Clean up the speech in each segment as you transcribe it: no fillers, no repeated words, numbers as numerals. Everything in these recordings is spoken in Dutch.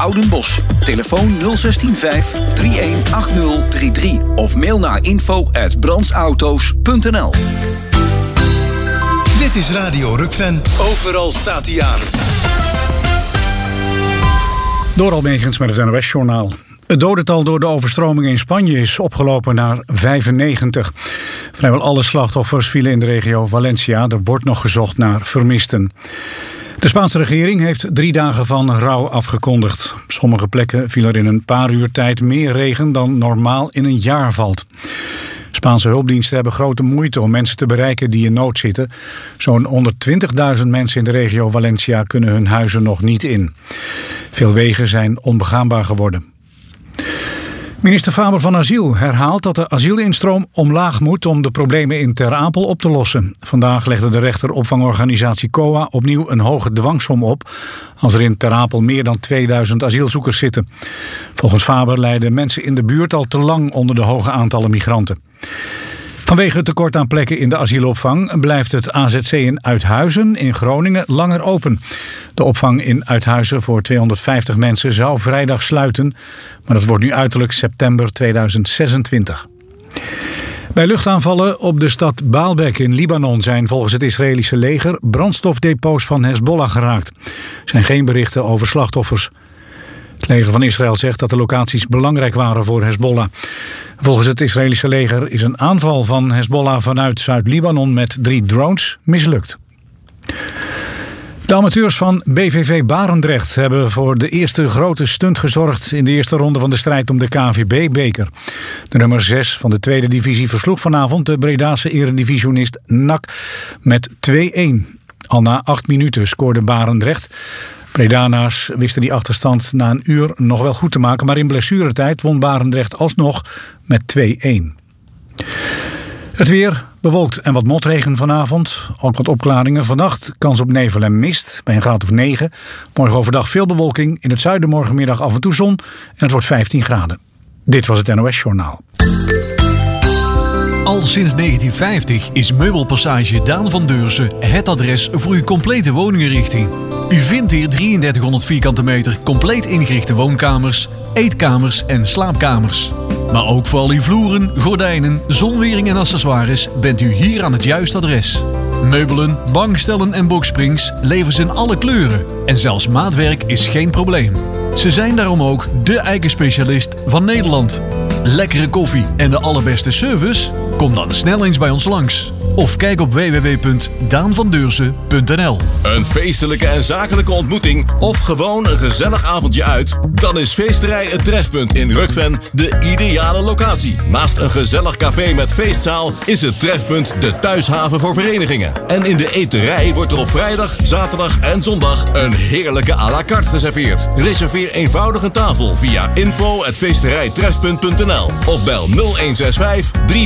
Oudenbosch. Telefoon 016 318033 of mail naar info@brandsauto's.nl. Dit is Radio Rukven. Overal staat hij aan. Door Almegens met het NOS-journaal. Het dodental door de overstromingen in Spanje is opgelopen naar 95. Vrijwel alle slachtoffers vielen in de regio Valencia. Er wordt nog gezocht naar vermisten. De Spaanse regering heeft 3 dagen van rouw afgekondigd. Op sommige plekken viel er in een paar uur tijd meer regen dan normaal in een jaar valt. Spaanse hulpdiensten hebben grote moeite om mensen te bereiken die in nood zitten. Zo'n 120.000 mensen in de regio Valencia kunnen hun huizen nog niet in. Veel wegen zijn onbegaanbaar geworden. Minister Faber van Asiel herhaalt dat de asielinstroom omlaag moet om de problemen in Ter Apel op te lossen. Vandaag legde de rechter opvangorganisatie COA opnieuw een hoge dwangsom op als er in Ter Apel meer dan 2000 asielzoekers zitten. Volgens Faber lijden mensen in de buurt al te lang onder de hoge aantallen migranten. Vanwege het tekort aan plekken in de asielopvang blijft het AZC in Uithuizen in Groningen langer open. De opvang in Uithuizen voor 250 mensen zou vrijdag sluiten, maar dat wordt nu uiterlijk september 2026. Bij luchtaanvallen op de stad Baalbek in Libanon zijn volgens het Israëlische leger brandstofdepots van Hezbollah geraakt. Er zijn geen berichten over slachtoffers. Het leger van Israël zegt dat de locaties belangrijk waren voor Hezbollah. Volgens het Israëlische leger is een aanval van Hezbollah vanuit Zuid-Libanon met 3 drones mislukt. De amateurs van BVV Barendrecht hebben voor de eerste grote stunt gezorgd in de eerste ronde van de strijd om de KNVB-beker. De nummer 6 van de tweede divisie versloeg vanavond de Bredase eredivisionist NAC met 2-1. Al na 8 minuten scoorde Barendrecht. Bredanaars wisten die achterstand na een uur nog wel goed te maken, maar in blessuretijd won Barendrecht alsnog met 2-1. Het weer bewolkt en wat motregen vanavond. Ook wat opklaringen. Vannacht kans op nevel en mist bij een graad of 9. Morgen overdag veel bewolking. In het zuiden morgenmiddag af en toe zon. En het wordt 15 graden. Dit was het NOS-journaal. Al sinds 1950 is Meubelpassage Daan van Deursen het adres voor uw complete woninginrichting. U vindt hier 3300 vierkante meter compleet ingerichte woonkamers, eetkamers en slaapkamers. Maar ook voor al uw vloeren, gordijnen, zonwering en accessoires bent u hier aan het juiste adres. Meubelen, bankstellen en boxsprings leveren ze in alle kleuren. En zelfs maatwerk is geen probleem. Ze zijn daarom ook de eikenspecialist van Nederland. Lekkere koffie en de allerbeste service? Kom dan snel eens bij ons langs. Of kijk op www.daanvandeursen.nl. Een feestelijke en zakelijke ontmoeting of gewoon een gezellig avondje uit? Dan is Feesterij Het Trefpunt in Rukven de ideale locatie. Naast een gezellig café met feestzaal is het Trefpunt de thuishaven voor verenigingen. En in de eterij wordt er op vrijdag, zaterdag en zondag een heerlijke à la carte geserveerd. Reserveer eenvoudig een tafel via info@feesterijtrefpunt.nl of bel 0165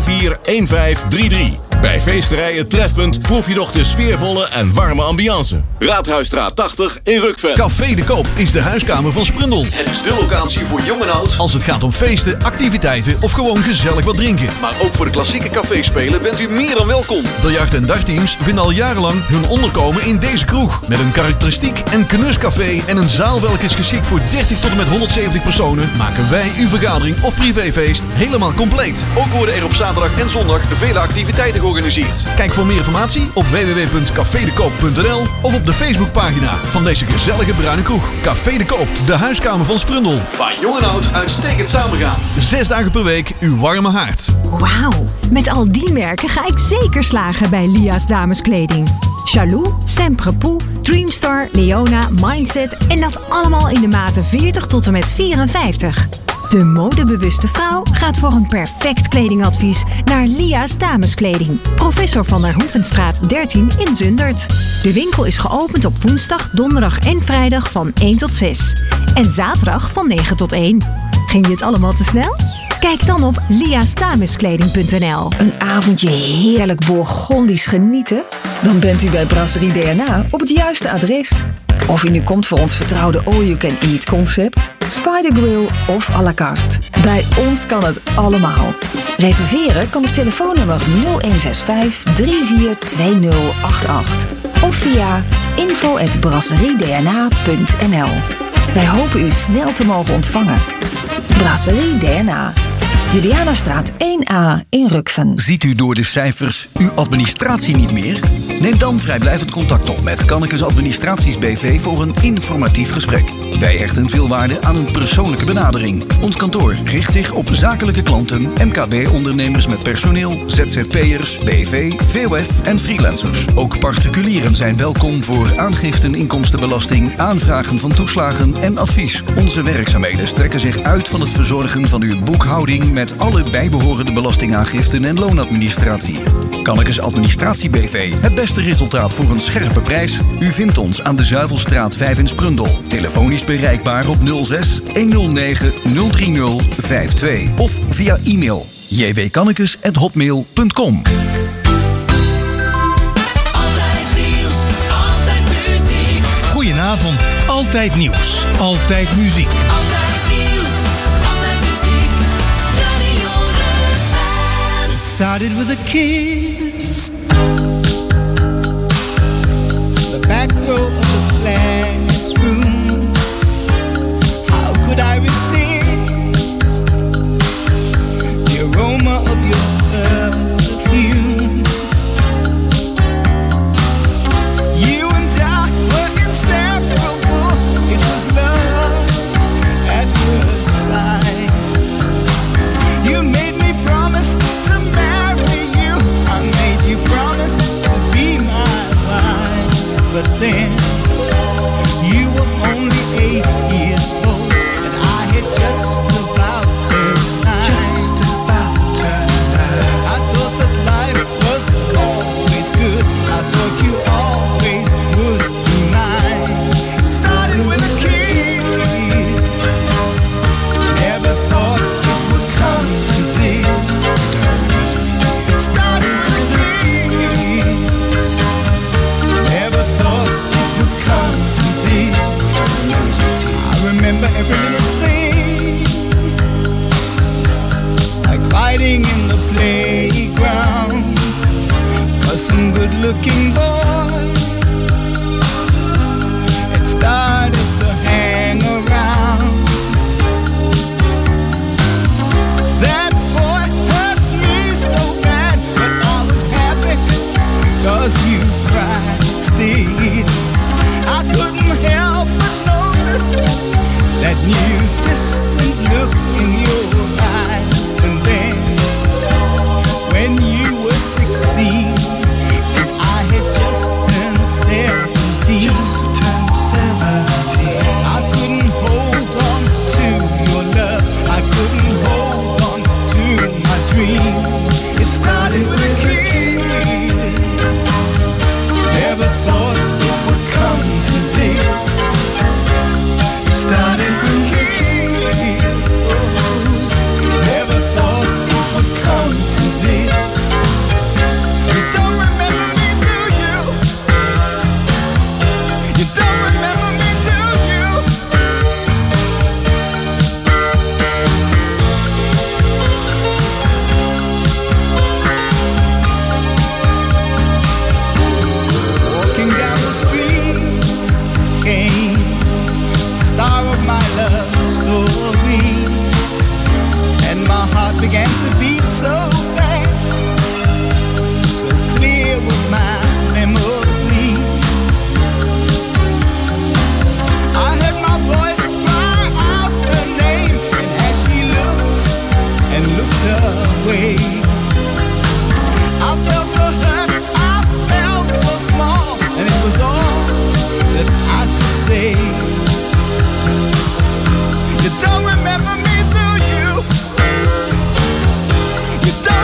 341533. Bij Feesterij Het Trefpunt proef je nog de sfeervolle en warme ambiance. Raadhuisstraat 80 in Rukven. Café de Koop is de huiskamer van Sprundel. Het is de locatie voor jong en oud als het gaat om feesten, activiteiten of gewoon gezellig wat drinken. Maar ook voor de klassieke caféspelen bent u meer dan welkom. Biljart- en dartteams vinden al jarenlang hun onderkomen in deze kroeg. Met een karakteristiek en knuscafé en een zaal welke is geschikt voor 30 tot en met 170 personen, maken wij uw vergadering of privéfeest helemaal compleet. Ook worden er op zaterdag en zondag vele activiteiten georganiseerd. Kijk voor meer informatie op www.cafedekoop.nl of op de Facebookpagina van deze gezellige bruine kroeg. Café de Koop, de huiskamer van Sprundel. Waar jong en oud uitstekend samengaan. 6 dagen per week uw warme haard. Wauw, met al die merken ga ik zeker slagen bij Lia's dameskleding. Chalou, Semprepoux, Dreamstar, Leona, Mindset en dat allemaal in de maten 40 tot en met 54. De modebewuste vrouw gaat voor een perfect kledingadvies naar Lia's dameskleding. Professor van der Hoevenstraat 13 in Zundert. De winkel is geopend op woensdag, donderdag en vrijdag van 1 tot 6. En zaterdag van 9 tot 1. Ging dit allemaal te snel? Kijk dan op liasdameskleding.nl. Een avondje heerlijk Bourgondisch genieten? Dan bent u bij Brasserie DNA op het juiste adres. Of u nu komt voor ons vertrouwde all-you-can-eat concept, Spider Grill of à la carte. Bij ons kan het allemaal. Reserveren kan op telefoonnummer 0165 342088 of via info@brasseriedna.nl. Wij hopen u snel te mogen ontvangen. Brasserie DNA. Julianastraat 1A in Rukven. Ziet u door de cijfers uw administratie niet meer? Neem dan vrijblijvend contact op met Kannekes Administraties BV voor een informatief gesprek. Wij hechten veel waarde aan een persoonlijke benadering. Ons kantoor richt zich op zakelijke klanten, MKB-ondernemers met personeel, ZZP'ers, BV, VOF en freelancers. Ook particulieren zijn welkom voor aangiften inkomstenbelasting, aanvragen van toeslagen en advies. Onze werkzaamheden strekken zich uit van het verzorgen van uw boekhouding met alle bijbehorende belastingaangiften en loonadministratie. Kannekes Administratie BV. Het beste resultaat voor een scherpe prijs. U vindt ons aan de Zuivelstraat 5 in Sprundel. Telefonisch bereikbaar op 06 109 030 52 of via e-mail jwkannekes@hotmail.com. Goedenavond, altijd nieuws, altijd muziek. Started with a kiss, the back row of the classroom. How could I resist the aroma of your perfume? You and I were inseparable. It was love at first sight. You made me promise to marry you. I made you promise to be my wife. But then you were only 8 years old, and I had just about turned 9. I thought that life was always good. I thought you always would be mine. Started with a kiss. Never thought it would come to this. It started with a kiss. Never thought it would come to this. I remember every little thing, like fighting in the playground, 'cause some good-looking boy had started to hang around. That boy hurt me so bad, but I was happy 'cause you cried still. I couldn't help but notice that new distant look in your eyes. And then when you were 16 and I had just turned 17, I couldn't hold on to your love. I couldn't hold on to my dream. It started with a kiss. Never thought it would come to this. Started with a kiss. Never thought it would come to this. You don't remember me, do you? You don't remember me, do you? Walking down the streets came the star of my love story, and my heart began to beat so fast. So clear was my memory. I heard my voice cry out her name, and as she looked and looked away, I felt so hurt, I felt so small, and it was all that I could say. You don't remember me, do you? You don't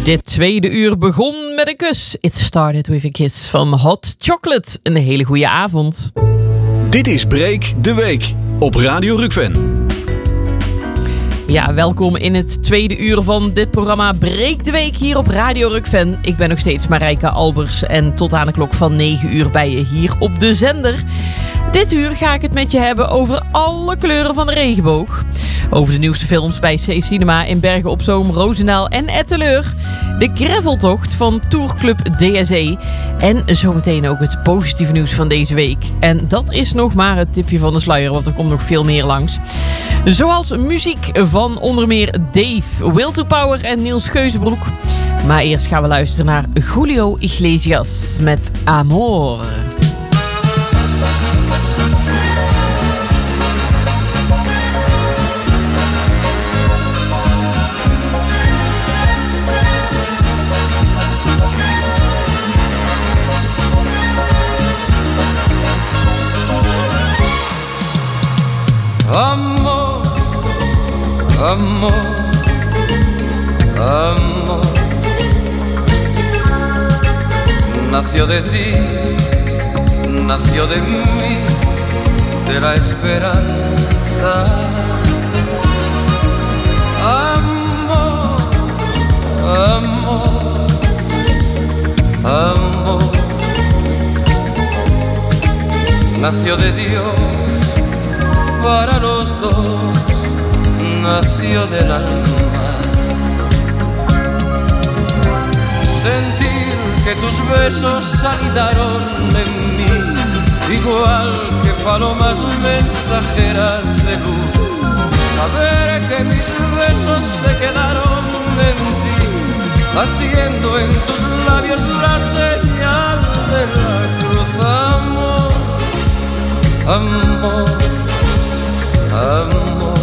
Dit tweede uur begon met een kus. It started with a kiss van Hot Chocolate. Een hele goede avond. Dit is Break de Week op Radio Rukven. Ja, welkom in het tweede uur van dit programma Break de Week hier op Radio Rukven. Ik ben nog steeds Marijke Albers en tot aan de klok van 9 uur bij je hier op de zender. Dit uur ga ik het met je hebben over alle kleuren van de regenboog. Over de nieuwste films bij C-Cinema in Bergen op Zoom, Roosendaal en Etteleur. De graveltocht van Tourclub DSE. En zometeen ook het positieve nieuws van deze week. En dat is nog maar het tipje van de sluier, want er komt nog veel meer langs. Zoals muziek van onder meer Dave, Will to Power en Niels Geuzenbroek. Maar eerst gaan we luisteren naar Julio Iglesias met Amor. Amor, amor, amor, nació de ti, nació de mí, de la esperanza. Amor, amor, amor, nació de Dios. Para los dos nació del alma. Sentir que tus besos anidaron en mí, igual que palomas mensajeras de luz. Saber que mis besos se quedaron en ti, haciendo en tus labios la señal de la cruz. Amor, amor, amor,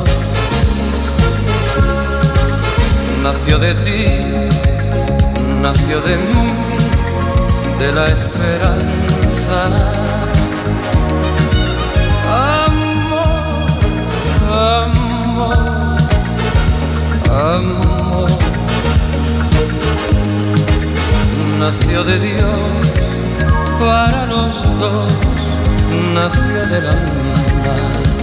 nació de ti, nació de mí, de la esperanza. Amor, amor, amor, nació de Dios para los dos, nació del alma.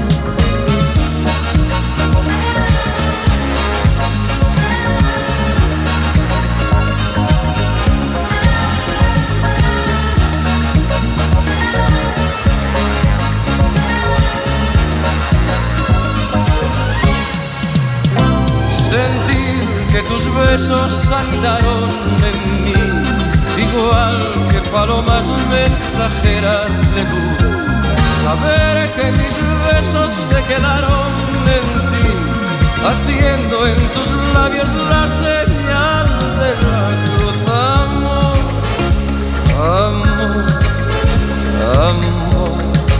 Sentir que tus besos anidaron en mí, igual que palomas mensajeras de luz. Saber que mis besos se quedaron en ti, haciendo en tus labios la señal de la cruz. Amor, amor, amor,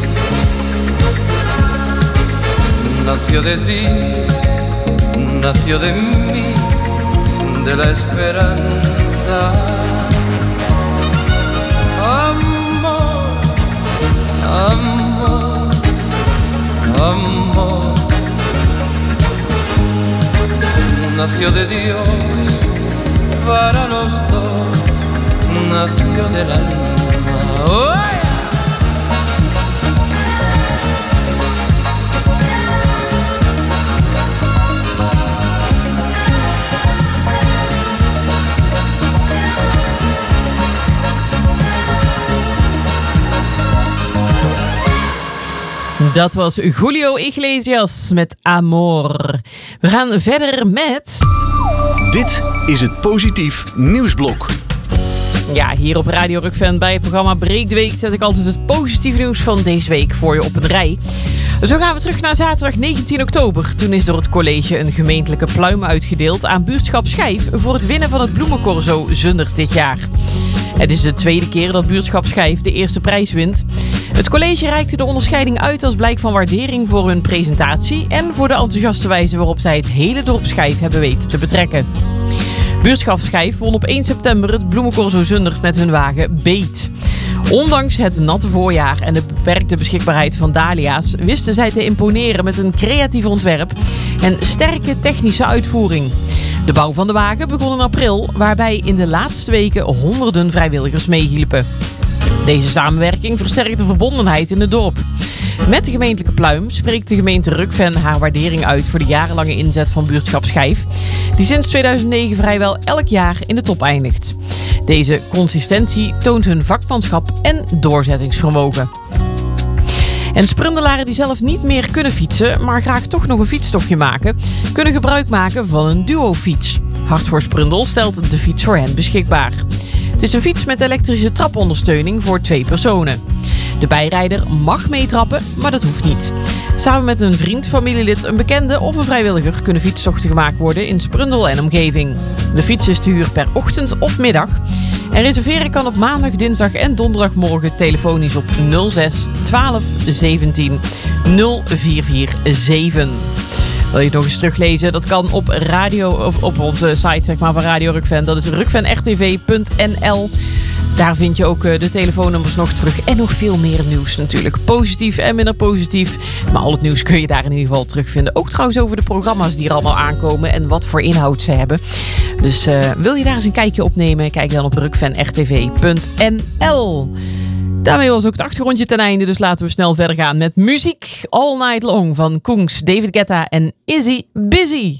nació de ti, nació de mí, de la esperanza. Amor, amor, amor, nació de Dios para los dos, nació del alma. ¡Oh! Dat was Julio Iglesias met Amor. We gaan verder met... Dit is het Positief Nieuwsblok. Ja, hier op Radio Rukven bij het programma Break de Week zet ik altijd het positieve nieuws van deze week voor je op een rij. Zo gaan we terug naar zaterdag 19 oktober. Toen is door het college een gemeentelijke pluim uitgedeeld aan buurtschap Schijf voor het winnen van het bloemencorso Zundert dit jaar. Het is de tweede keer dat buurtschap Schijf de eerste prijs wint. Het college reikte de onderscheiding uit als blijk van waardering voor hun presentatie en voor de enthousiaste wijze waarop zij het hele dorp Schijf hebben weten te betrekken. Buurtschap Schijf won op 1 september het bloemencorso Zundert met hun wagen Beet. Ondanks het natte voorjaar en de beperkte beschikbaarheid van dahlia's wisten zij te imponeren met een creatief ontwerp en sterke technische uitvoering. De bouw van de wagen begon in april, waarbij in de laatste weken honderden vrijwilligers meehielpen. Deze samenwerking versterkt de verbondenheid in het dorp. Met de gemeentelijke pluim spreekt de gemeente Rukven haar waardering uit voor de jarenlange inzet van buurtschap Schijf, die sinds 2009 vrijwel elk jaar in de top eindigt. Deze consistentie toont hun vakmanschap en doorzettingsvermogen. En Sprundelaren die zelf niet meer kunnen fietsen, maar graag toch nog een fietstochtje maken, kunnen gebruik maken van een duofiets. Hart voor Sprundel stelt de fiets voor hen beschikbaar. Het is een fiets met elektrische trapondersteuning voor 2 personen. De bijrijder mag meetrappen, maar dat hoeft niet. Samen met een vriend, familielid, een bekende of een vrijwilliger kunnen fietstochten gemaakt worden in Sprundel en omgeving. De fiets is te huur per ochtend of middag. En reserveren kan op maandag, dinsdag en donderdagmorgen telefonisch op 06 12 17 0447. Wil je het nog eens teruglezen? Dat kan op op onze site van Radio Rukven. Dat is rukvenrtv.nl. Daar vind je ook de telefoonnummers nog terug. En nog veel meer nieuws natuurlijk. Positief en minder positief. Maar al het nieuws kun je daar in ieder geval terugvinden. Ook trouwens over de programma's die er allemaal aankomen. En wat voor inhoud ze hebben. Dus wil je daar eens een kijkje op nemen? Kijk dan op rukvenrtv.nl. Daarmee was ook het achtergrondje ten einde. Dus laten we snel verder gaan met muziek. All Night Long van Kungs, David Guetta en Izzy Busy.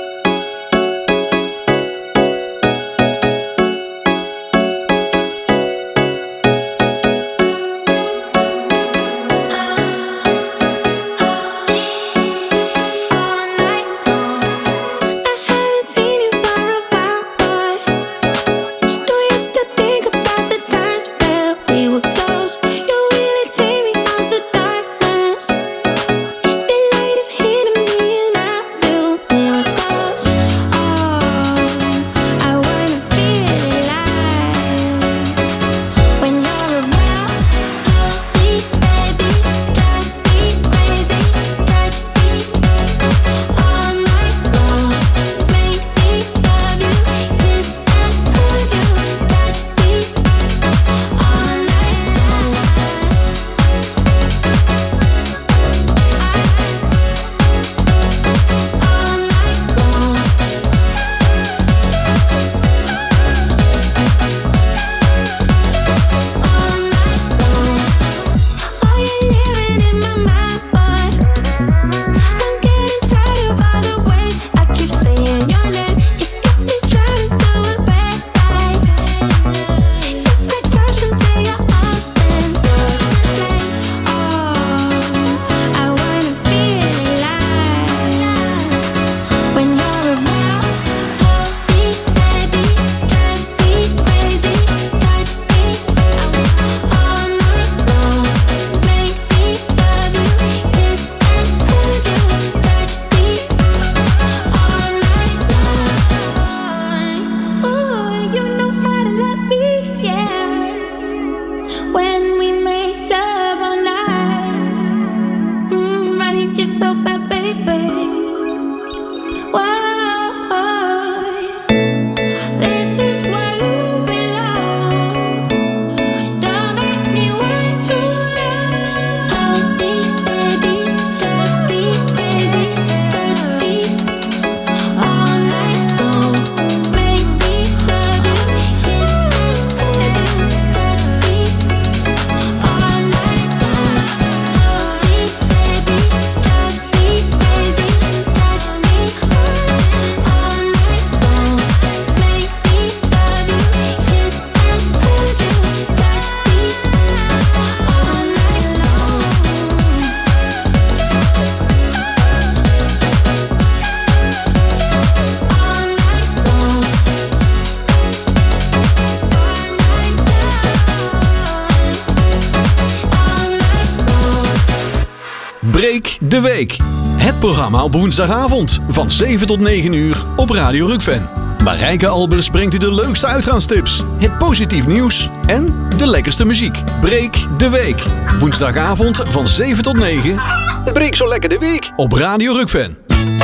Breek de Week. Het programma op woensdagavond van 7 tot 9 uur op Radio Rukven. Marijke Albers brengt u de leukste uitgaanstips, het positief nieuws en de lekkerste muziek. Breek de Week. Woensdagavond van 7 tot 9. Breek zo lekker de week op Radio Rukven.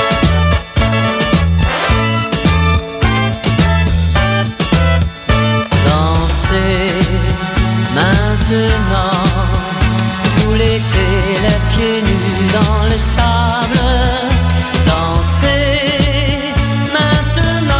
Dansez maintenant, tout l'été les pieds nus dans le sable. Dansez maintenant.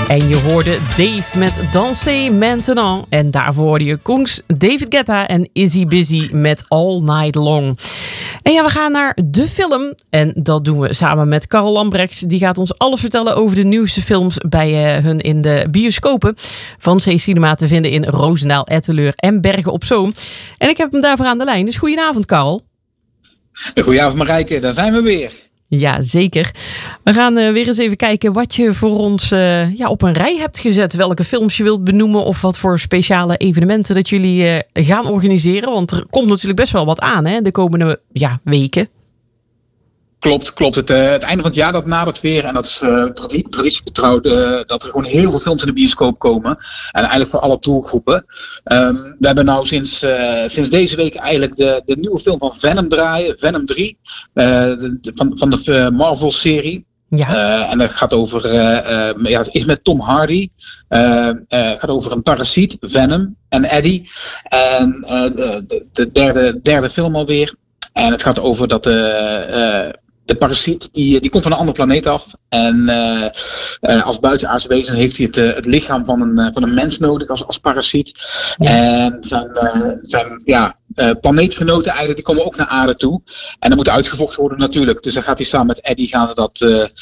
En je hoorde Dave met Danser Maintenant. En daarvoor hoorde je Kongs, David Guetta en Izzy Busy met All Night Long. En ja, we gaan naar de film. En dat doen we samen met Karel Lambrechts. Die gaat ons alles vertellen over de nieuwste films bij hun in de bioscopen. Van C-Cinema te vinden in Roosendaal, Etteleur en Bergen op Zoom. En ik heb hem daarvoor aan de lijn. Dus goedenavond, Karel. Goedenavond, Marijke. Daar zijn we weer. Ja, zeker. We gaan weer eens even kijken wat je voor ons op een rij hebt gezet. Welke films je wilt benoemen of wat voor speciale evenementen dat jullie gaan organiseren. Want er komt natuurlijk best wel wat aan de komende weken. Klopt. Het einde van het jaar dat nadert weer. En dat is traditiegetrouw dat er gewoon heel veel films in de bioscoop komen. En eigenlijk voor alle doelgroepen. We hebben nou sinds deze week eigenlijk de nieuwe film van Venom draaien. Venom 3. Van de Marvel-serie. Ja. En dat gaat over... het is met Tom Hardy. Gaat over een parasiet, Venom en Eddie. En de derde film alweer. En het gaat over dat de parasiet die komt van een andere planeet af. En als buitenaardse wezen heeft hij het lichaam van een mens nodig als parasiet. Ja. En zijn planeetgenoten eigenlijk, die komen ook naar aarde toe. En dat moet uitgevochten worden natuurlijk. Dus dan gaat hij samen met Eddie gaan ze dat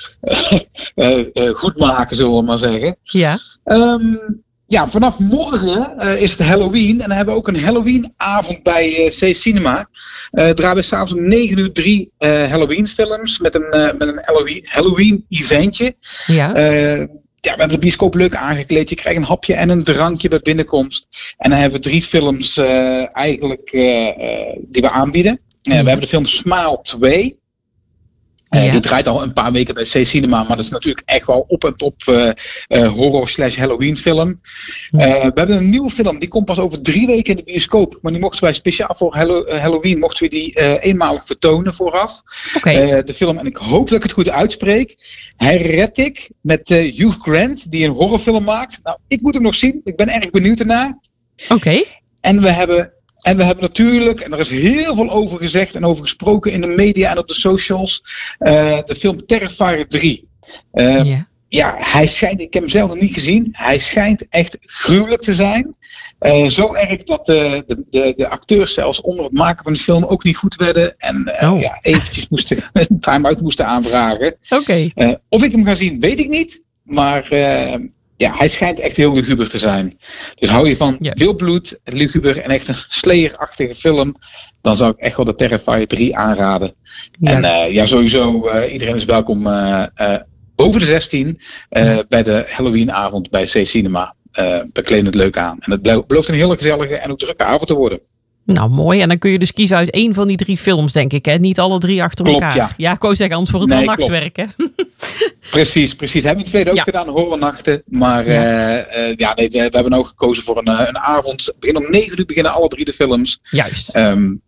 goed maken, zullen we maar zeggen. Ja. Vanaf morgen is het Halloween. En dan hebben we ook een Halloweenavond bij C-Cinema. Draaien we s'avonds om 9:00 3 Halloween films met een Halloween eventje. Ja. We hebben de bioscoop leuk aangekleed. Je krijgt een hapje en een drankje bij binnenkomst. En dan hebben we 3 films die we aanbieden. We hebben de film Smile 2. Die draait al een paar weken bij C-Cinema, maar dat is natuurlijk echt wel op en top horror/Halloween film. We hebben een nieuwe film, die komt pas over 3 weken in de bioscoop. Maar die mochten wij speciaal voor Halloween die eenmalig vertonen vooraf. Okay. De film, en ik hoop dat ik het goed uitspreek, Heretic met Hugh Grant, die een horrorfilm maakt. Nou, ik moet hem nog zien, ik ben erg benieuwd ernaar. Oké. En we hebben natuurlijk, en er is heel veel over gezegd en over gesproken in de media en op de socials, de film Terrifier 3. Hij schijnt, ik heb hem zelf nog niet gezien, hij schijnt echt gruwelijk te zijn. Zo erg dat de acteurs zelfs onder het maken van de film ook niet goed werden. En eventjes een time-out moesten aanvragen. Okay. Of ik hem ga zien, weet ik niet. Maar hij schijnt echt heel luguber te zijn. Dus hou je van veel bloed, luguber en echt een Slayer-achtige film, dan zou ik echt wel de Terrifier 3 aanraden. Yes. En sowieso, iedereen is welkom boven de 16 bij de Halloweenavond bij C-Cinema. We kleden het leuk aan. En het belooft een hele gezellige en ook drukke avond te worden. Nou, mooi. En dan kun je dus kiezen uit 1 van die 3 films, denk ik. Hè? Niet alle 3 achter elkaar. Ja, ik wou zeggen, anders wordt het wel nachtwerk. Hè? Precies. We hebben in het verleden ook gedaan, horrornachten. Maar we hebben ook gekozen voor een avond. Om 9:00 beginnen alle 3 de films. Juist. En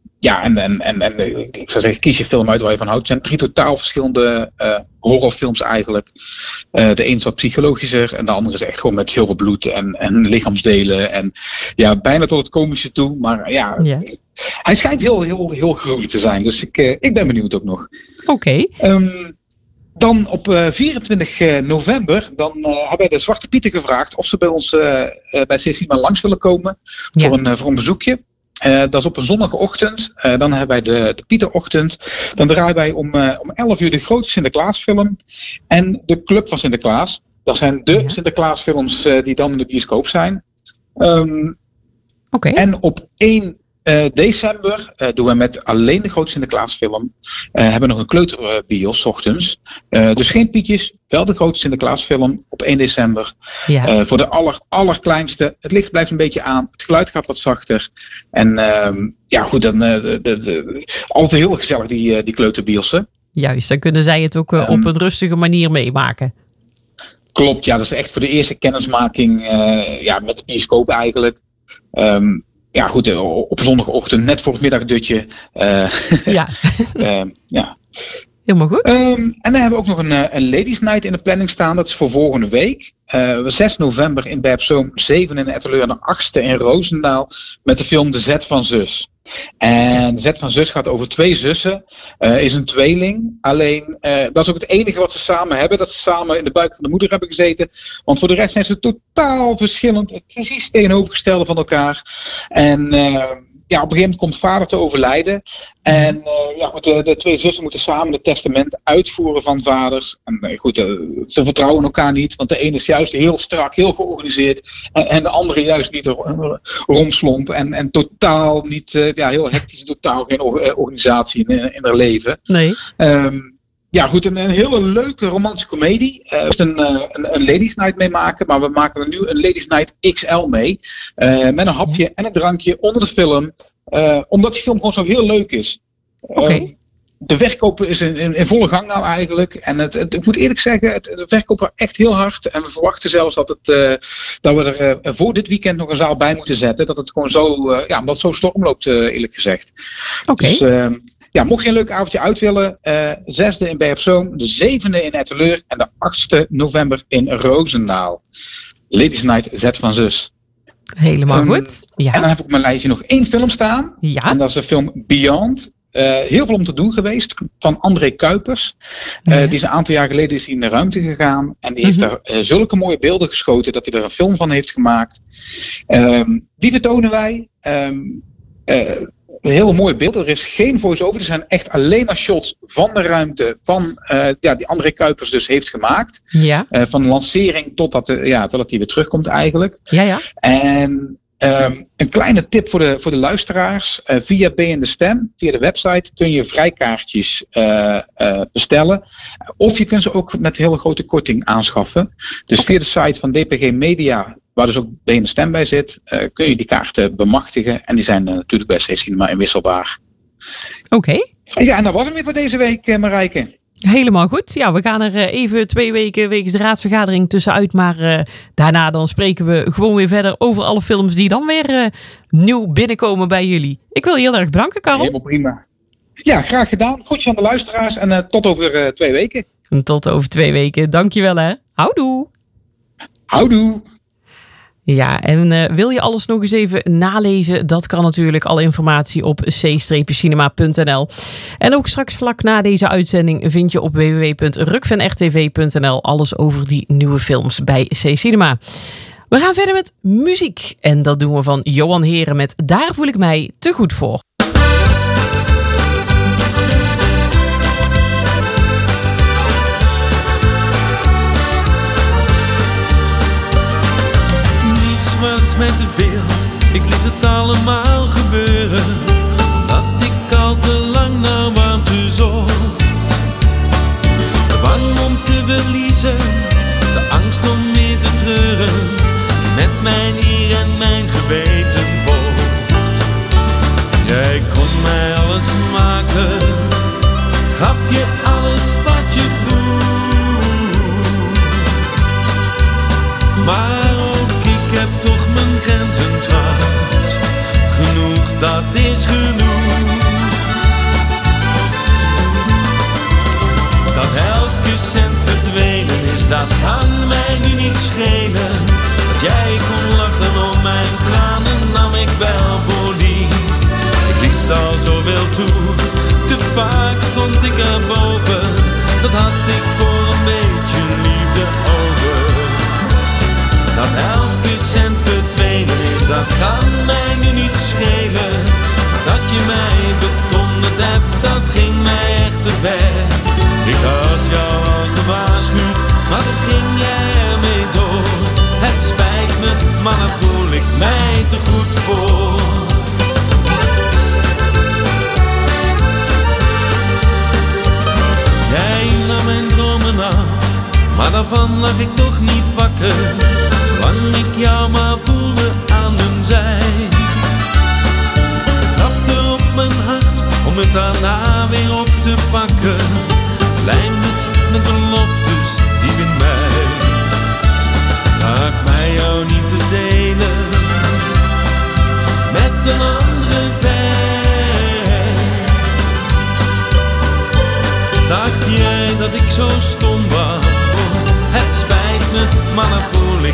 ik zou zeggen, kies je film uit waar je van houdt. Het zijn 3 totaal verschillende horrorfilms eigenlijk. De een is wat psychologischer en de andere is echt gewoon met heel veel bloed en lichaamsdelen. En bijna tot het komische toe. Maar hij schijnt heel gruwelijk te zijn. Dus ik ben benieuwd ook nog. Oké. Dan op 24 november, dan hebben wij de Zwarte Pieten gevraagd of ze bij ons bij C-Cinema langs willen komen voor een bezoekje. Dat is op een zonnige ochtend. Dan hebben wij de Pieterochtend. Dan draaien wij om 11:00 de grote Sinterklaasfilm. En de Club van Sinterklaas. Dat zijn de Sinterklaasfilms die dan in de bioscoop zijn. En op 1 december doen we met alleen de grote Sinterklaasfilm. Hebben we nog een kleuterbios 's ochtends. Dus geen Pietjes, wel de grote Sinterklaasfilm op 1 december. Ja. Voor de allerkleinste. Het licht blijft een beetje aan. Het geluid gaat wat zachter. En altijd heel gezellig die kleuterbiossen. Juist, dan kunnen zij het ook op een rustige manier meemaken. Klopt, dat is echt voor de eerste kennismaking met de bioscoop eigenlijk. Op zondagochtend, net voor het middagdutje. Helemaal goed. En dan hebben we ook nog een Ladies Night in de planning staan. Dat is voor volgende week. 6 november in Bergen op Zoom, 7 in Etteleur en de 8e in Roosendaal. Met de film De Zet van Zus. En Z van Zus gaat over 2 zussen. Is een tweeling. Alleen, dat is ook het enige wat ze samen hebben. Dat ze samen in de buik van de moeder hebben gezeten. Want voor de rest zijn ze totaal verschillend. Precies tegenovergestelde van elkaar. En op een gegeven moment komt vader te overlijden. En de 2 zussen moeten samen het testament uitvoeren van vaders. En ze vertrouwen elkaar niet. Want de ene is juist heel strak, heel georganiseerd. En de andere juist niet romslomp. En totaal niet, heel hectisch. Totaal geen organisatie in haar leven. Nee. Een hele leuke romantische komedie. We moesten een Ladies Night meemaken, maar we maken er nu een Ladies Night XL mee. Met een hapje en een drankje onder de film. Omdat die film gewoon zo heel leuk is. De verkoop is in volle gang nou eigenlijk. En ik moet eerlijk zeggen, de verkoop was echt heel hard. En we verwachten zelfs dat we er voor dit weekend nog een zaal bij moeten zetten. Dat het gewoon zo, omdat het zo storm loopt, eerlijk gezegd. Dus, mocht je een leuk avondje uit willen, 6e in Bergzoom, de 7e in Etteleur en de 8e november in Roosendaal. Ladies Night Z van Zus. Helemaal goed. Ja. En dan heb ik op mijn lijstje nog 1 film staan. Ja. En dat is de film Beyond. Heel veel om te doen geweest van André Kuipers. Die is een aantal jaar geleden in de ruimte gegaan. En die heeft daar zulke mooie beelden geschoten dat hij er een film van heeft gemaakt. Die vertonen wij. Hele mooie beelden. Er is geen voice-over. Er zijn echt alleen maar shots van de ruimte. Van die André Kuipers dus heeft gemaakt. Ja. Van de lancering totdat hij weer terugkomt eigenlijk. Ja. En een kleine tip voor de luisteraars. Via BN De Stem, via de website, kun je vrijkaartjes bestellen. Of je kunt ze ook met hele grote korting aanschaffen. Dus via de site van DPG Media, waar dus ook BN De Stem bij zit, kun je die kaarten bemachtigen. En die zijn natuurlijk bij C-Cinema inwisselbaar. Oké. Ja, en dat was hem weer voor deze week, Marijke. Helemaal goed. Ja, we gaan er even 2 weken wegens de raadsvergadering tussenuit. Maar daarna dan spreken we gewoon weer verder over alle films die dan weer nieuw binnenkomen bij jullie. Ik wil je heel erg bedanken, Karel. Helemaal prima. Ja, graag gedaan. Groetjes aan de luisteraars en tot over 2 weken. Tot over 2 weken. Dankjewel hè. Houdoe. Houdoe. Ja, en wil je alles nog eens even nalezen? Dat kan natuurlijk. Alle informatie op c-cinema.nl. En ook straks vlak na deze uitzending vind je op www.rukvenrtv.nl alles over die nieuwe films bij C-Cinema. We gaan verder met muziek. En dat doen we van Johan Heren met Daar voel ik mij te goed voor. Was mij te veel, ik liet het allemaal gebeuren, omdat ik al te lang naar warmte zocht. Bang om te verliezen, de angst om weer te treuren, met mijn eer en mijn geweten vocht. Jij kon mij alles maken, gaf je alles wat je vroeg, maar ik heb toch mijn grenzen tracht. Genoeg, dat is genoeg. Dat elke cent verdwenen is, dat kan mij nu niet schelen. Dat jij kon lachen om mijn tranen, nam ik wel voor lief. Ik liet al zoveel toe, te vaak stond ik erboven. Dat had ik voor een beetje liefde over. Dat elke cent verdwenen is, dat kan mij nu niet schelen. Maar dat je mij bedonderd hebt, dat ging mij echt te ver. Ik had jou al gewaarschuwd, maar dan ging jij ermee door. Het spijt me, maar dan voel ik mij te goed voor. Jij nam mijn dromen af, maar daarvan lag ik toch niet wakker. Zolang ik jou maar voelde aan mijn zij. Ik trapte op mijn hart om het daarna weer op te pakken. Lijm het met beloftes diep in mij. Vraag mij jou niet te delen met een andere vent. Dacht jij dat ik zo stom was? Het spijt me, maar dan voel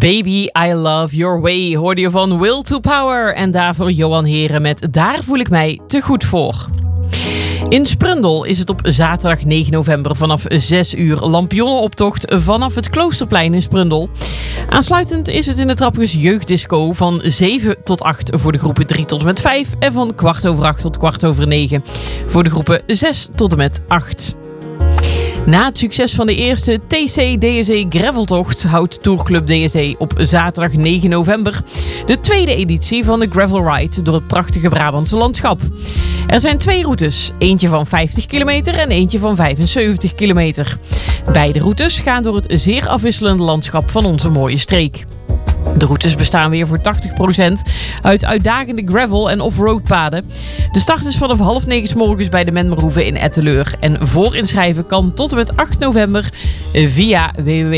Baby, I Love Your Way hoorde je van Will to Power. En daarvoor Johan Heren met Daar voel ik mij te goed voor. In Sprundel is het op zaterdag 9 november vanaf 6 uur lampionnenoptocht vanaf het Kloosterplein in Sprundel. Aansluitend is het in de Trappers Jeugddisco van 7 tot 8 voor de groepen 3 tot en met 5 en van 8:15 tot 9:15 voor de groepen 6 tot en met 8. Na het succes van de eerste TC-DSE Graveltocht houdt Tourclub DSE op zaterdag 9 november de tweede editie van de Gravel Ride door het prachtige Brabantse landschap. Er zijn 2 routes, eentje van 50 kilometer en eentje van 75 kilometer. Beide routes gaan door het zeer afwisselende landschap van onze mooie streek. De routes bestaan weer voor 80% uit uitdagende gravel- en offroad paden. De start is vanaf 8:30 's morgens bij de Menmerhoeve in Etteleur. En voorinschrijven kan tot en met 8 november via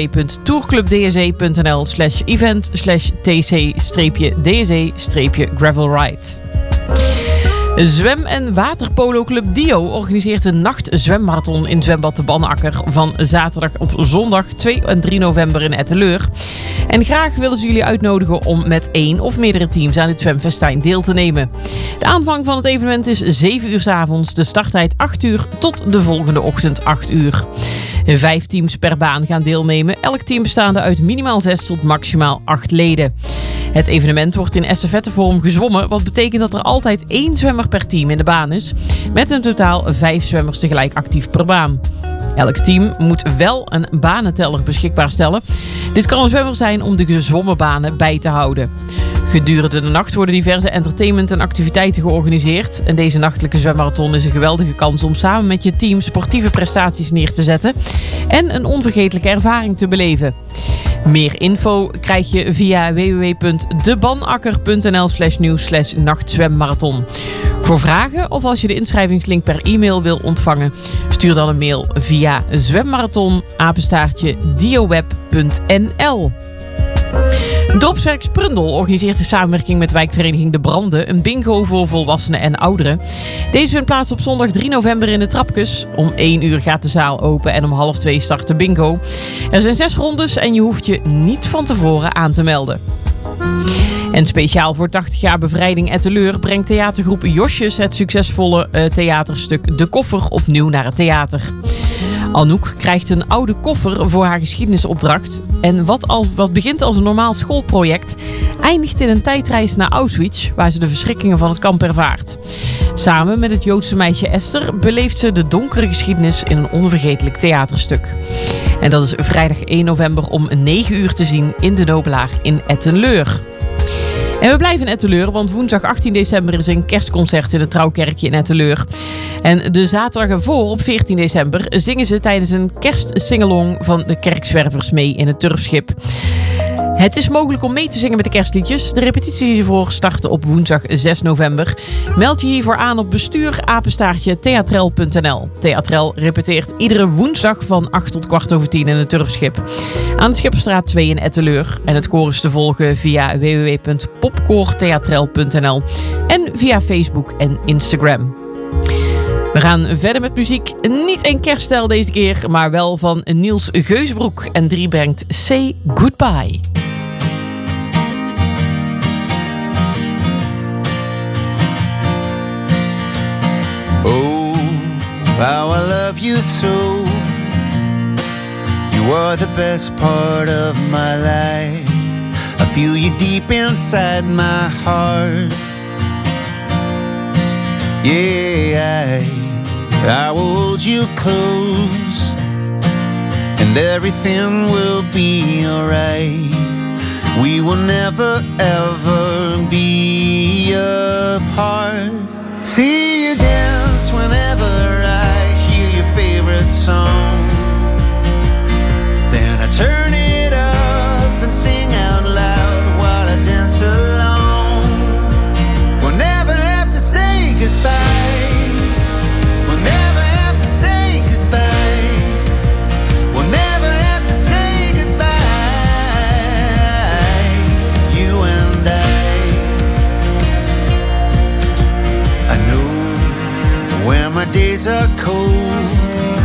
www.tourclubdse.nl/event/tc-dse-gravelride. Zwem- en waterpoloclub Dio organiseert een nachtzwemmarathon in zwembad de Bannenakker van zaterdag op zondag 2 en 3 november in Etteleur. En graag willen ze jullie uitnodigen om met 1 of meerdere teams aan dit zwemfestijn deel te nemen. De aanvang van het evenement is 7 uur 's avonds, de starttijd 8 uur tot de volgende ochtend 8 uur. 5 teams per baan gaan deelnemen, elk team bestaande uit minimaal 6 tot maximaal 8 leden. Het evenement wordt in estafettevorm gezwommen, wat betekent dat er altijd 1 zwemmer per team in de baan is, met in totaal 5 zwemmers tegelijk actief per baan. Elk team moet wel een banenteller beschikbaar stellen. Dit kan een zwemmer zijn om de gezwommen banen bij te houden. Gedurende de nacht worden diverse entertainment en activiteiten georganiseerd. En deze nachtelijke zwemmarathon is een geweldige kans om samen met je team sportieve prestaties neer te zetten en een onvergetelijke ervaring te beleven. Meer info krijg je via www.debannenakker.nl/nieuws/nachtzwemmarathon. Voor vragen of als je de inschrijvingslink per e-mail wil ontvangen, stuur dan een mail via zwemmarathon@dioweb.nl. Dorpswerk Sprundel organiseert in samenwerking met wijkvereniging De Branden een bingo voor volwassenen en ouderen. Deze vindt plaats op zondag 3 november in de Trapkes. Om 1 uur gaat de zaal open en om 1:30 start de bingo. Er zijn 6 rondes en je hoeft je niet van tevoren aan te melden. En speciaal voor 80 jaar bevrijding Etteleur brengt theatergroep Josjes het succesvolle theaterstuk De Koffer opnieuw naar het theater. Anouk krijgt een oude koffer voor haar geschiedenisopdracht. En wat begint als een normaal schoolproject, eindigt in een tijdreis naar Auschwitz, waar ze de verschrikkingen van het kamp ervaart. Samen met het Joodse meisje Esther beleeft ze de donkere geschiedenis in een onvergetelijk theaterstuk. En dat is vrijdag 1 november om 9 uur te zien in de Nobelaar in Etteleur. En we blijven in Etteleur, want woensdag 18 december is een kerstconcert in het Trouwkerkje in Etteleur. En de zaterdag ervoor, op 14 december, zingen ze tijdens een kerstsingalong van de Kerkzwervers mee in het Turfschip. Het is mogelijk om mee te zingen met de kerstliedjes. De repetities hiervoor starten op woensdag 6 november. Meld je hiervoor aan op bestuur@theatrel.nl. Theatrel repeteert iedere woensdag van 8 tot 10:15 in het Turfschip. Aan de Schipperstraat 2 in Etteleur. En het koor is te volgen via www.popkoortheatrel.nl en via Facebook en Instagram. We gaan verder met muziek. Niet in kerststijl deze keer, maar wel van Niels Geusbroek. En 3 brengt Say Goodbye. Oh, how I love you so. You are the best part of my life. I feel you deep inside my heart. Yeah, I will hold you close, and everything will be alright. We will never ever be apart. See you dance whenever I hear your favorite song. Then I turn it up and sing out loud while I dance along. We'll never have to say goodbye. We'll never have to say goodbye. We'll never have to say goodbye. You and I know when my days are cold,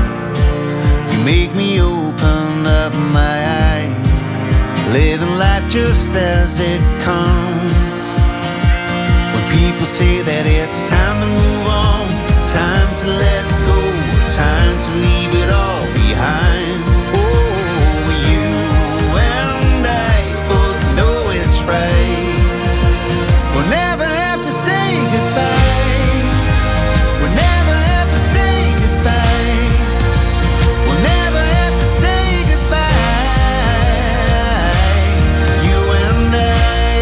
you make me open up my eyes, living life just as it comes. When people say that it's time to move on, time to let go, time to leave it all behind. Oh, you and I both know it's right. We'll never have to say goodbye. We'll never have to say goodbye. We'll never have to say goodbye. You and I.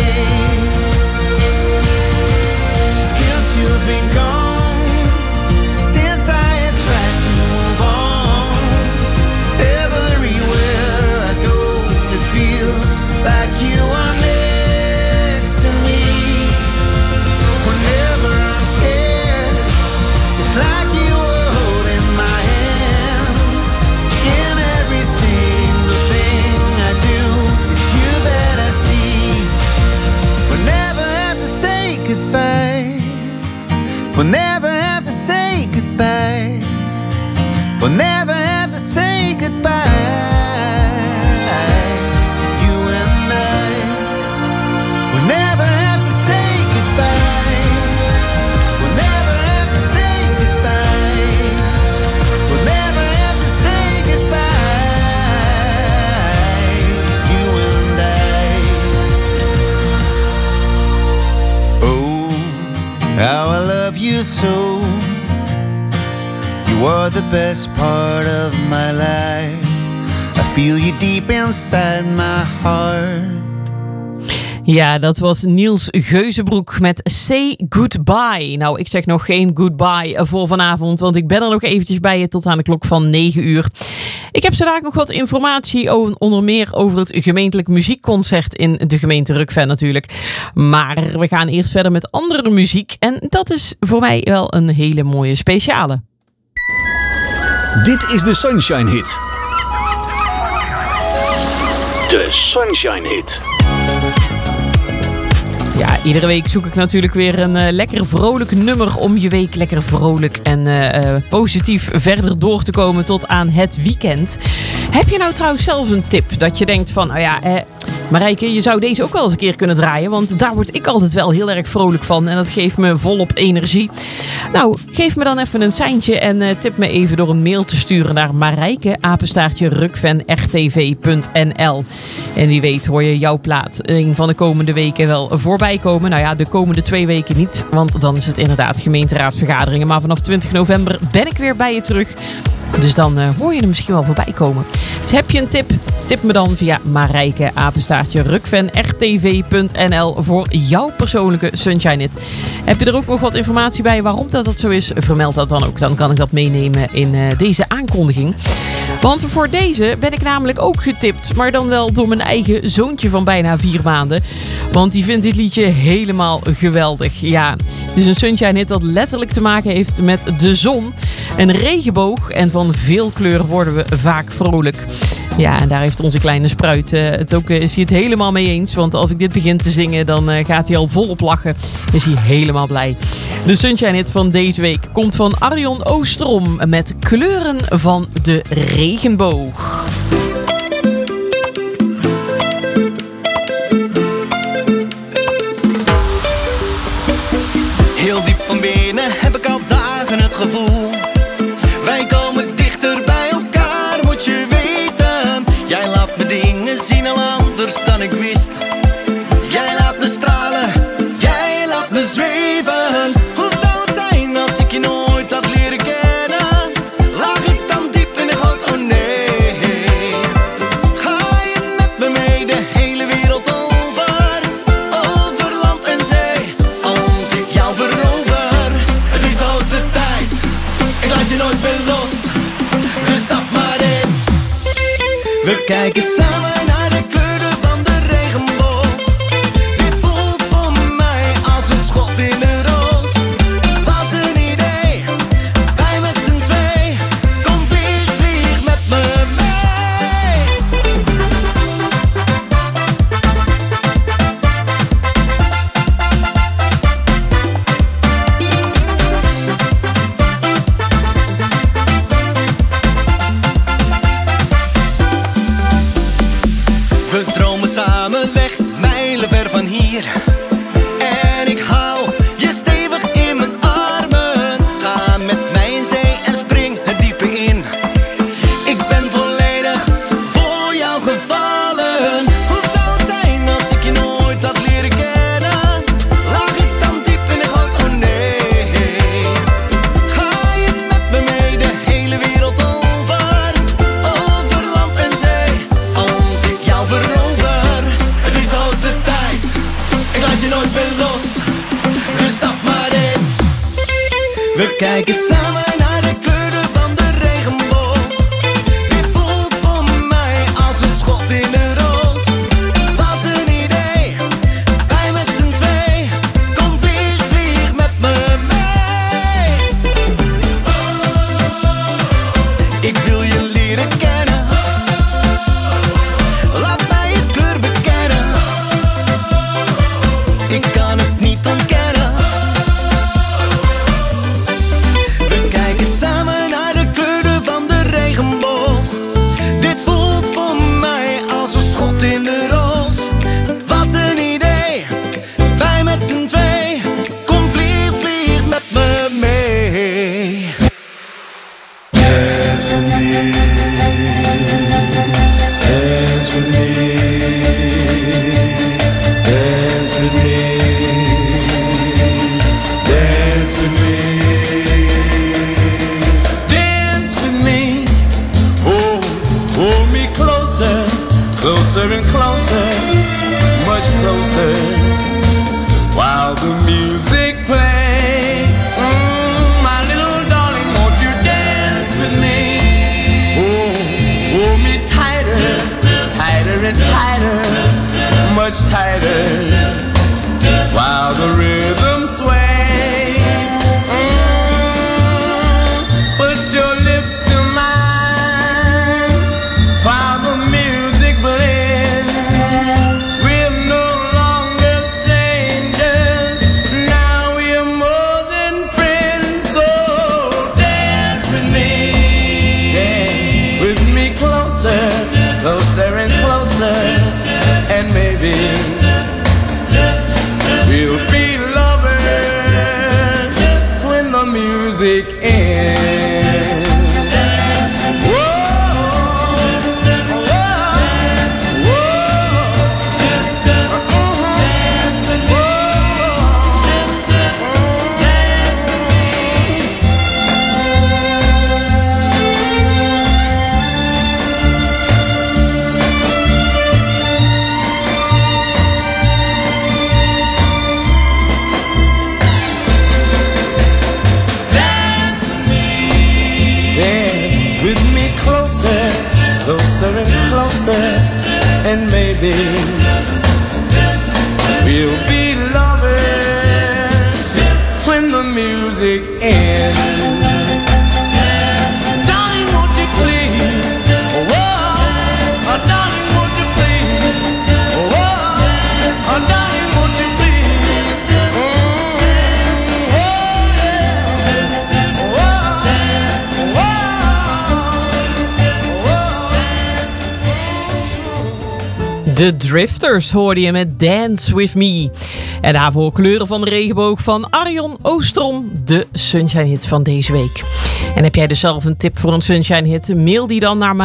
Since you've been gone, since I have tried to move on, everywhere I go, it feels like you are next to me. Whenever I'm scared, it's like you are holding my hand. In every single thing I do, it's you that I see. We'll never have to say goodbye. We'll never have to say goodbye. We'll never have to say goodbye. You and I. We'll never have to say goodbye. We'll never have to say goodbye. We'll never have to say goodbye. You and I. Oh, how I love you so. You are the best part of my life. I feel you deep inside my heart. Ja, dat was Niels Geuzenbroek met Say Goodbye. Nou, ik zeg nog geen goodbye voor vanavond, want ik ben er nog eventjes bij je tot aan de klok van 9 uur. Ik heb vandaag nog wat informatie, onder meer over het gemeentelijk muziekconcert in de gemeente Rukven natuurlijk. Maar we gaan eerst verder met andere muziek en dat is voor mij wel een hele mooie speciale. Dit is de Sunshine Hit. De Sunshine Hit. Ja, iedere week zoek ik natuurlijk weer een lekker vrolijk nummer om je week lekker vrolijk en positief verder door te komen tot aan het weekend. Heb je nou trouwens zelfs een tip dat je denkt van, nou ja, Marijke, je zou deze ook wel eens een keer kunnen draaien, want daar word ik altijd wel heel erg vrolijk van en dat geeft me volop energie. Nou, geef me dan even een seintje en tip me even door een mail te sturen naar marijke@rukvenrtv.nl. En wie weet hoor je jouw plaat een van de komende weken wel voorbij komen. Nou ja, de komende 2 weken niet, want dan is het inderdaad gemeenteraadsvergaderingen. Maar vanaf 20 november ben ik weer bij je terug. Dus dan hoor je er misschien wel voorbij komen. Dus heb je een tip? Tip me dan via marijke@rukvenrtv.nl voor jouw persoonlijke Sunshine Hit. Heb je er ook nog wat informatie bij waarom dat zo is? Vermeld dat dan ook. Dan kan ik dat meenemen in deze aankondiging. Want voor deze ben ik namelijk ook getipt. Maar dan wel door mijn eigen zoontje van bijna 4 maanden. Want die vindt dit liedje helemaal geweldig. Ja, het is een Sunshine Hit dat letterlijk te maken heeft met de zon. Een regenboog. En van veel kleur worden we vaak vrolijk. Ja, en daar heeft onze kleine spruit het ook, is hij het helemaal mee eens. Want als ik dit begin te zingen, dan gaat hij al volop lachen. Is hij helemaal blij. De Sunshine Hit van deze week komt van Arjon Oosterom met Kleuren van de regenboog. Heel diep van binnen heb ik al dagen het gevoel. Wij komen dichter bij elkaar, moet je weten. Jij laat me dingen zien al anders dan ik wist. Jij laat me stralen, jij laat me zweven. Hoe zou het zijn als ik je nooit had leren kennen? Lag ik dan diep in de goot, oh nee. Ga je met me mee de hele wereld over? Over land en zee, als ik jou verover. Het is onze tijd, ik laat je nooit meer los. Dus stap maar in. We kijken samen naar de kleuren van de regenboog. Dit voelt voor mij als een schot in de roos. Wat een idee, wij met z'n twee. Kom vlieg met me mee. je nooit meer los. Dus stap maar in. We kijken samen naar de kleuren van de regenboog. Dit voelt voor mij als een schot in de roos. Wat een idee, wij met z'n twee. Kom vlieg, vlieg met me mee. Ik wil je leren kennen. Laat mij je kleur bekennen. Ik kan het niet ontkennen. We kijken samen naar de kleuren van de regenboog. Dit voelt voor mij als een schot in de roos. Wat een idee, wij met z'n twee. Kom vlieg, vlieg met me mee. Dance with me, dance with me, dance with me, dance with me, dance with me. Oh, hold me closer, closer and closer, much closer, while the music plays. My little darling, won't you dance with me? Oh, hold me tighter, tighter and tighter, much tighter, while the rhythm sways. Put your lips to mine, while the music blends. We're no longer strangers, now we're more than friends. So dance with me closer, closer and closer, and maybe we'll be lovers when the music ends. Closer and closer, and maybe we'll be lovers when the music ends. Darling, won't you please? Oh, darling, won't you please? Oh, darling, won't you De Drifters hoorde je met Dance With Me. En daarvoor Kleuren van de Regenboog van Arjon Oostrom, de Sunshine Hit van deze week. En heb jij dus zelf een tip voor een Sunshine Hit? Mail die dan naar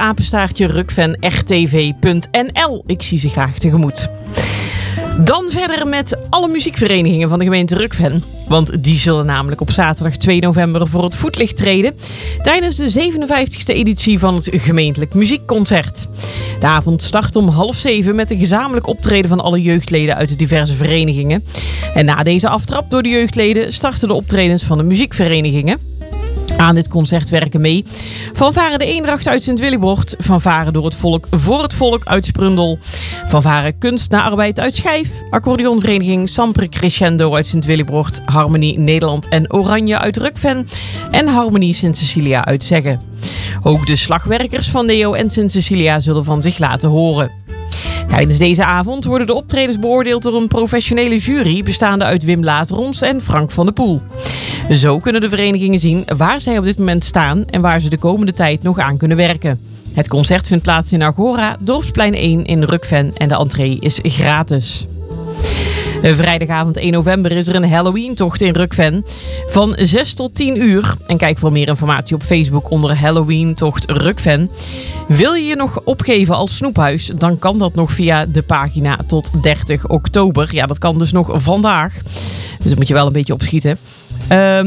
marijke@rukvenrtv.nl. Ik zie ze graag tegemoet. Dan verder met alle muziekverenigingen van de gemeente Rukven. Want die zullen namelijk op zaterdag 2 november voor het voetlicht treden tijdens de 57e editie van het gemeentelijk muziekconcert. De avond start om 6:30 met een gezamenlijk optreden van alle jeugdleden uit de diverse verenigingen. En na deze aftrap door de jeugdleden starten de optredens van de muziekverenigingen. Aan dit concert werken mee Fanfare de Eendracht uit Sint-Willibrord, Fanfare door het Volk voor het Volk uit Sprundel, Fanfare Kunst na Arbeid uit Schijf, Accordeonvereniging Sampre Crescendo uit Sint-Willibrord, Harmonie Nederland en Oranje uit Rukven en Harmonie Sint-Cecilia uit Zeggen. Ook de slagwerkers van Neo en Sint-Cecilia zullen van zich laten horen. Tijdens deze avond worden de optredens beoordeeld door een professionele jury bestaande uit Wim Laterons en Frank van de Poel. Zo kunnen de verenigingen zien waar zij op dit moment staan en waar ze de komende tijd nog aan kunnen werken. Het concert vindt plaats in Agora, Dorpsplein 1 in Rukven en de entree is gratis. Vrijdagavond 1 november is er een Halloween-tocht in Rukven van 6 tot 10 uur. En kijk voor meer informatie op Facebook onder Halloween-tocht Rukven. Wil je je nog opgeven als snoephuis, dan kan dat nog via de pagina tot 30 oktober. Ja, dat kan dus nog vandaag. Dus dat moet je wel een beetje opschieten.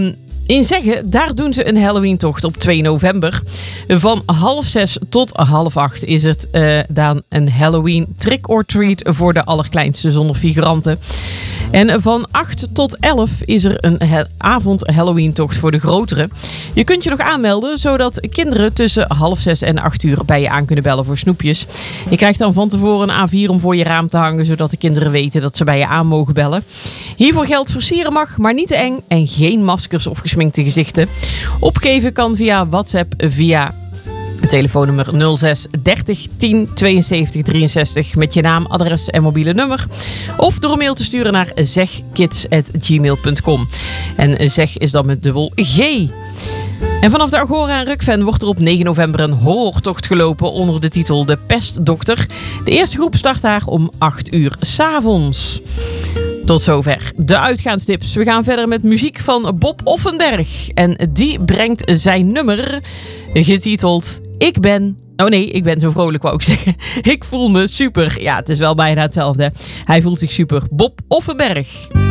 In Zeggen, daar doen ze een Halloween-tocht op 2 november. Van 5:30 tot 7:30 is het dan een Halloween trick-or-treat voor de allerkleinste zonder figuranten. En van 8 tot 11 is er een avond Halloween-tocht voor de grotere. Je kunt je nog aanmelden, zodat kinderen tussen 5:30 en 8 uur bij je aan kunnen bellen voor snoepjes. Je krijgt dan van tevoren een A4 om voor je raam te hangen, zodat de kinderen weten dat ze bij je aan mogen bellen. Hiervoor geldt versieren mag, maar niet te eng en geen maskers of gesminkte gezichten. Opgeven kan via WhatsApp via telefoonnummer 06 30 10 72 63 met je naam, adres en mobiele nummer. Of door een mail te sturen naar zegkids@gmail.com. En zeg is dan met dubbel G. En vanaf de Agora en Rukven wordt er op 9 november een horrortocht gelopen onder de titel De Pestdokter. De eerste groep start daar om 8 uur 's avonds. Tot zover de uitgaanstips. We gaan verder met muziek van Bob Offenberg. En die brengt zijn nummer getiteld Ik ben zo vrolijk, wou ik zeggen. Ik voel me super. Ja, het is wel bijna hetzelfde. Hij voelt zich super. Bob Offenberg.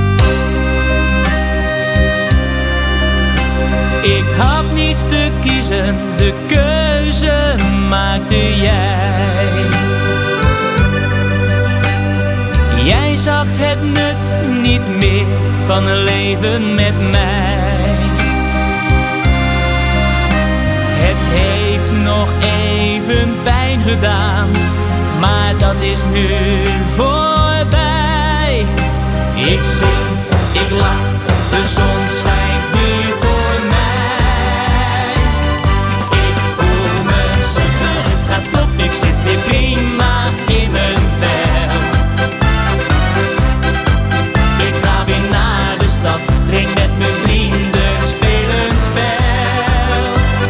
Ik had niets te kiezen, de keuze maakte jij. Jij zag het nut niet meer van een leven met mij. Het heeft nog even pijn gedaan, maar dat is nu voorbij. Ik zing, ik lach, de zon schijnt nu voor mij. Ik voel me super, het gaat top, ik zit weer prima in mijn vel. Ik ga weer naar de stad, drink met mijn vrienden, speel een spel.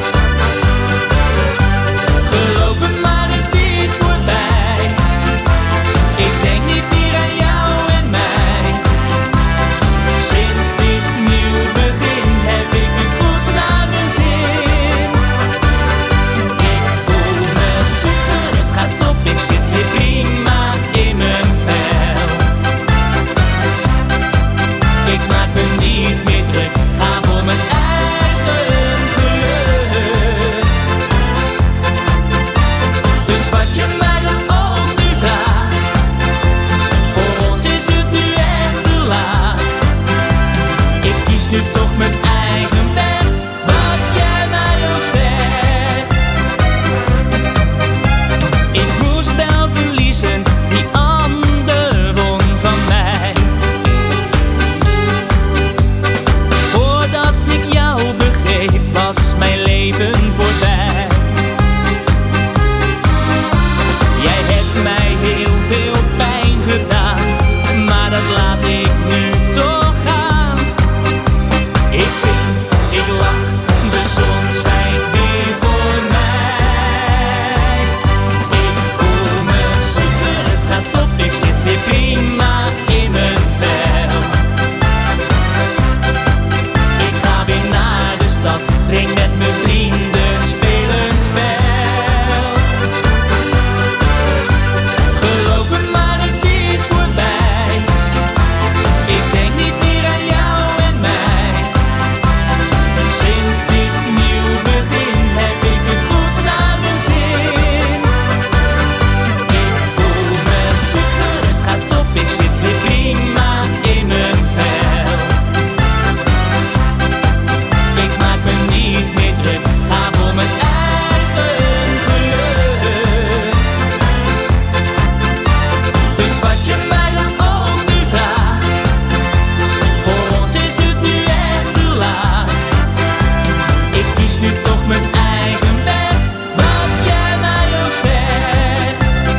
Geloof me maar, het is voorbij. Ik denk niet meer aan jou en mij. Sinds dit nieuw begin heb ik het goed naar mijn zin. Ik voel me super, het gaat top, ik zit weer prima in mijn vel. Ik maak me niet meer druk, ga voor mijn eigen geluk. Dus wat je mij dan ook nu vraagt, voor ons is het nu echt te laat. Ik kies nu toch mijn eigen weg, wat jij mij ook zegt. Ik moest wel verliezen, die ander won van mij. Voordat ik jou begreep, was mijn leven voorbij. Jij hebt mij heel veel pijn gedaan, maar dat laat ik nu toch gaan. Ik zing, ik lach, de zon schijnt weer voor mij. Ik voel me super, het gaat top, ik zit weer prima in mijn vel. Ik ga weer naar de stad, drink met mijn vrienden, speel een spel. Geloof me maar, het is voorbij. Ik denk niet meer aan jou en mij. Sinds dit nieuw begin heb ik het goed naar mijn zin. Ik voel me super, het gaat top, ik zit weer prima in mijn vel. Ik maak me niet meer druk, ga voor mijn eigen geluk. Dus wat je mij dan ook nu vraagt, voor ons is het nu echt te laat. Ik kies nu toch mijn eigen weg, wat jij mij ook zegt.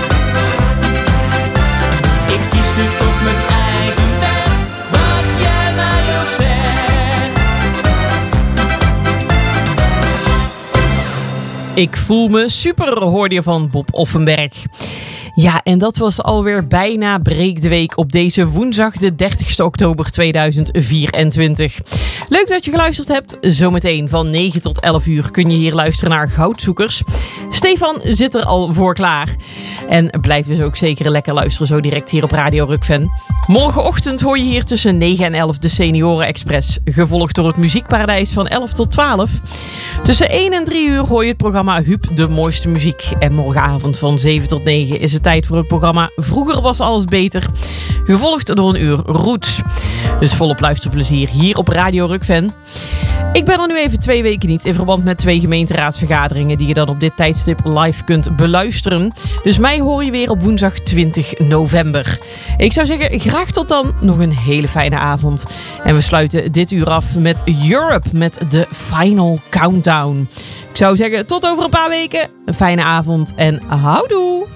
Ik kies nu toch mijn eigen weg, wat jij mij ook zegt. Ik voel me super, hoorde je van Bob Offenberg. Ja, en dat was alweer bijna Breek de Week op deze woensdag de 30ste oktober 2024. Leuk dat je geluisterd hebt. Zometeen van 9 tot 11 uur kun je hier luisteren naar Goudzoekers. Stefan zit er al voor klaar. En blijf dus ook zeker lekker luisteren zo direct hier op Radio Rukven. Morgenochtend hoor je hier tussen 9 en 11 de Senioren Express. Gevolgd door het Muziekparadijs van 11 tot 12. Tussen 1 en 3 uur hoor je het programma Huub de mooiste muziek. En morgenavond van 7 tot 9 is het tijd voor het programma Vroeger was alles beter. Gevolgd door een uur Roots. Dus volop luisterplezier hier op Radio Rukven. Ik ben er nu even 2 weken niet in verband met 2 gemeenteraadsvergaderingen die je dan op dit tijdstip live kunt beluisteren. Dus mij hoor je weer op woensdag 20 november. Ik zou zeggen, graag tot dan. Nog een hele fijne avond. En we sluiten dit uur af met Europe met de Final Countdown. Ik zou zeggen, tot over een paar weken. Een fijne avond en houdoe!